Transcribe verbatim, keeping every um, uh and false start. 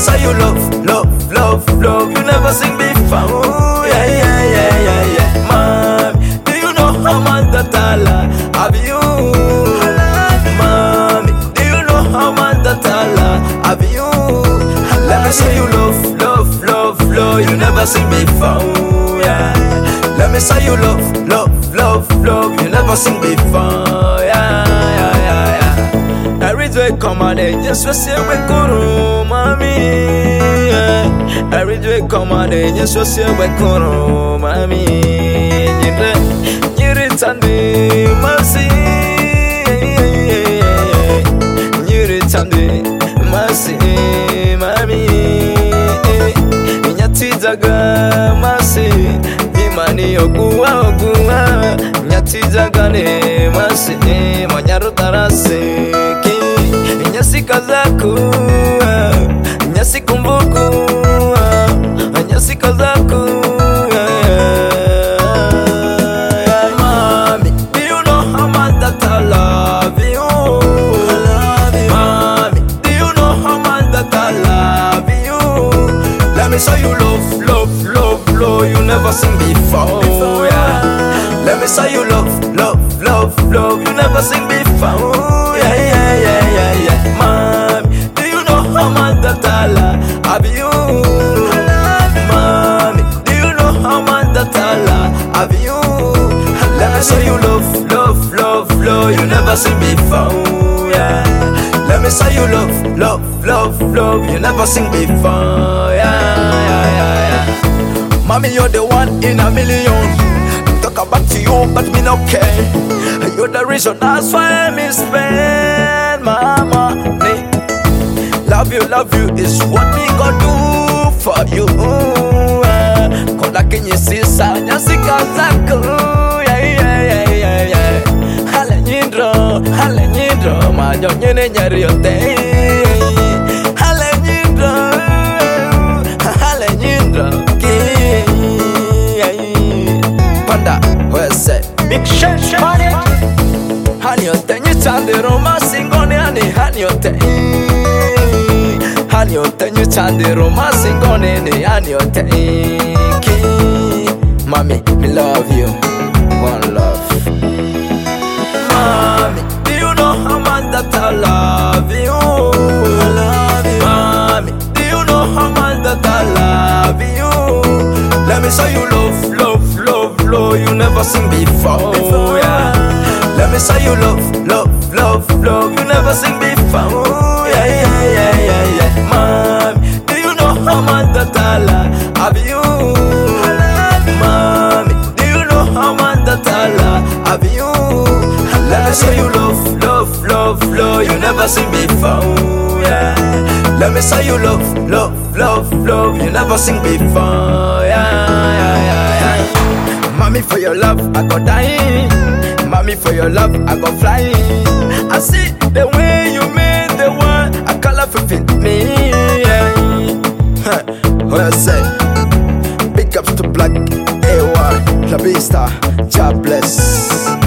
say you love, love, love, love. You never sing before. Ooh, yeah, yeah, yeah, yeah, yeah. Mommy, do you know how much that I love you? Mommy, do you know how much that I love you? Let me say you love, love, love, love. You never sing before. Yeah. Let me say you love, love, love, love. You never sing before. Yeah, yeah, yeah, yeah. Every day come on, just we say we kuru, mommy. Every day come on, just we say we kuru, mommy. Nyire, nyire tandi, mercy. Nyire tandi, mercy, mommy. Nyati jaga, mercy. Imani okuwa okuwa, nyati jaga ne, mercy. Manyaru tarase. Nyasi kazaku, nyasi kumbuku, nyasi kazaku. Mommy, do you know how much that I love you? I love you. Mommy, do you know how much that I love you? Let me show you love, love, love, love. You never seen before. before yeah. Let me show you love, love, love, love. You never seen before. Yeah, yeah, yeah, yeah, yeah. Mommy, do you know how much that I love you? Mommy, do you know how much that I love you? Let me show you love, love, love, love. You never seen before, yeah. Let me show you love, love, love, love. You never seen before, yeah, yeah, yeah, yeah. Mommy, you're the one in a million. Talk back to you, but me no care. You're the reason that's why me spend my money. Love you, love you is what me gon' do for you. Kola kenye sisa nyasika zako. Yeah, yeah, yeah, yeah, yeah. Hale nyindro, hale nyindro, majo nyene nyari yote. Hale nyindro, hale nyindro. Panda, where's it? Big Shench Money. Hani yote nyitande roma singone ani hani yote. Hani yote nyitande roma singone ni hani yote. Mommy, me love you, one love. Mommy, do you know how much that I love you? I love you. Mommy, do you know how much that I love you? Let me show you love, love, love, love. You never seen before, before yeah. Let me say you love, love, love, love. You never seen before, yeah, yeah, yeah, yeah, yeah. Mommy, do you know how much that I love you? Mommy, do you know how much that I love you? Let me say you love, love, love, love. You never seen before, yeah. Let me say you love, love, love, love. You never seen before, yeah, yeah, yeah, yeah. Mommy, for your love, I go die. Mommy, for your love, I go fly. I see the way you made the one I call up for fit me. Yeah. What I say? Big ups to Black A Y, La Vista, God bless.